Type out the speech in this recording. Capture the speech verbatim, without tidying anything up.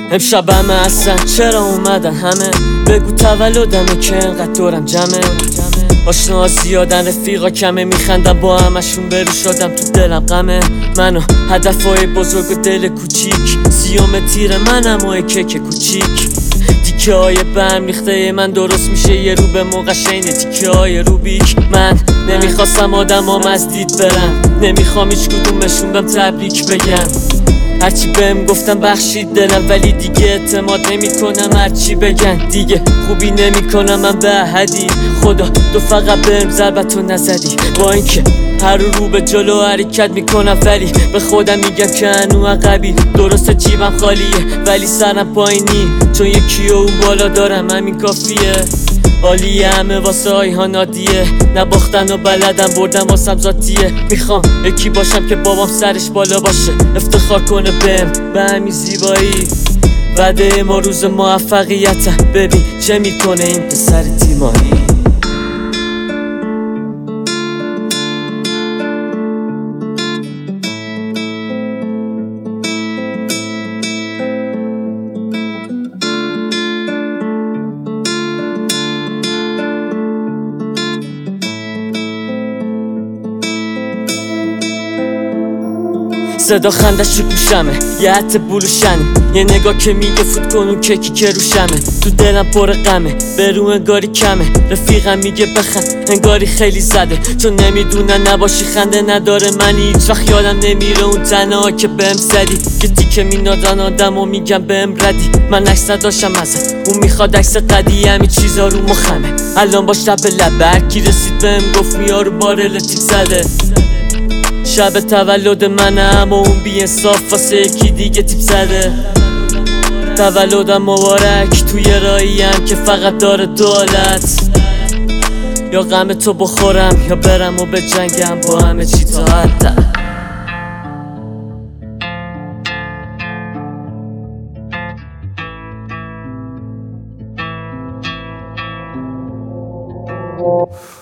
امشب همه هستن چرا اومدن همه؟ بگو تولدمه که انقدر دورم جمعه. آشناها زیادن رفیقا کمه، میخندم با همشون برو شدم تو دلم غمه. منو هدفهای بزرگ و دل کوچیک، سیوم تیر منم و کیک کوچیک. تیکه های برم ریخته من درست میشه یه رو به موقع شینه تیکه های روبیک. من نمیخواستم آدم هم از دید برم، نمیخوام هیچ کدومشون بهم تبریک بگم. هرچی بهم گفتم بخشید دلم، ولی دیگه اعتماد نمی کنم هرچی بگن. دیگه خوبی نمی کنم من به احدی، خدا تو فقط بهم ضربتو نزدی. با اینکه هر رو به جلو حرکت میکنم، ولی به خودم میگم که هنو عقبی. درسته جیبم خالیه ولی سرم پایینی، چون یکی و اون بالا دارم همین کافیه. عالیه همه واسه های ها نادیه، نباختن و بلدم بردم واسم ذاتیه. میخوام یکی باشم که بابام سرش بالا باشه، افتخار کنه بهم به همین زیبایی. وعده ما روز موفقیتم، ببین چه میکنه این پسر تیمایی. صدا خندش رو گوشمه، یه حت بلوشنه، یه نگاه که میگه فوت کن اون کیکی که روشمه. تو دلم پر غمه، برو انگاری کمه، رفیقم میگه بخند انگاری خیلی زده. چون نمیدونن نباشی خنده نداره منی، هیچ وقت یادم نمیره اون تنها که بهم زدی. که تیکه مینادن آدم و میگم بهم ردی، من عکس نداشتم ازت، اون میخواد عکس قدی. همین چیزا رو مخمه الان باش لب به لب، هرکی رسید بهم گفت میارو بار لطیف زده. شب تولد منم و اون بی انصاف واسه یکی دیگه تیپ زده. تولدم مبارک توی راهیم که فقط داره دولت، یا غم تو بخورم یا برم و به جنگم با همه چی تا حد.